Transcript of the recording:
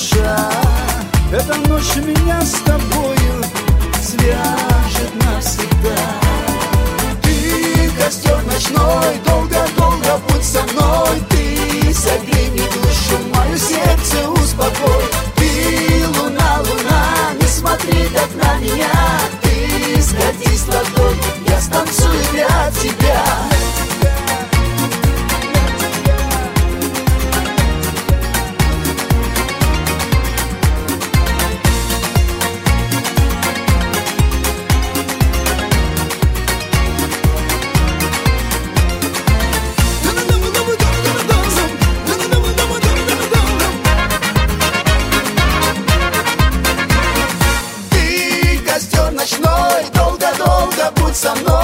душа. Эта ночь меня с тобою свяжет навсегда. Ты костер ночной, долго-долго будь со мной. Ты согрей мне душу, мое сердце успокой. Ты луна, луна, не смотри так на меня. Ты сгодись в ладонь, я станцую для тебя. Со мной.